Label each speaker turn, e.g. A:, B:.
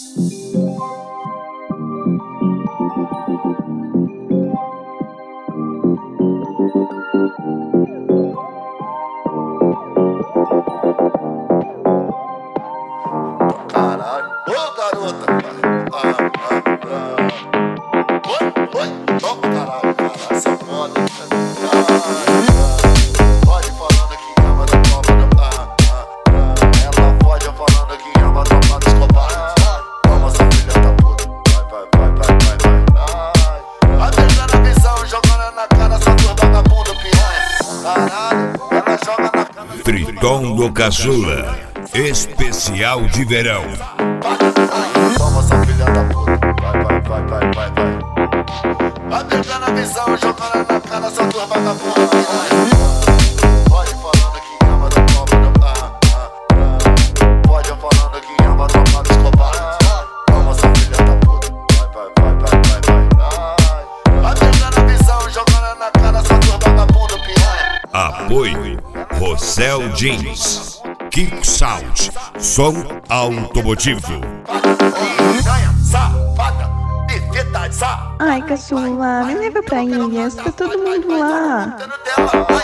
A: Caralho, ô garota, toma caralho, essa é foda. Pode falando que ama da tropa, ela pode falando que ama da tropa dos cobardes. Toma essa filha da puta, vai. Atendendo a visão, jogando na cara essa tua vagabunda piranha. Caralho, ela joga na cara.
B: Triton do Caçula, especial de verão.
A: Toma essa filha da puta, vai. Atendendo a visão, jogando na cara essa tua vagabunda piranha. Pode falando que ama da tropa, pode falando que ama da tropa dos cobardes. Toma essa filha da puta, vai. Atendendo a visão, jogando na cara essa tua vagabunda piranha.
B: Apoio Rossel Jeans, Kick Sound, som automotivo.
C: Ai, caçula, me leva pra ilhas, tá todo mundo lá.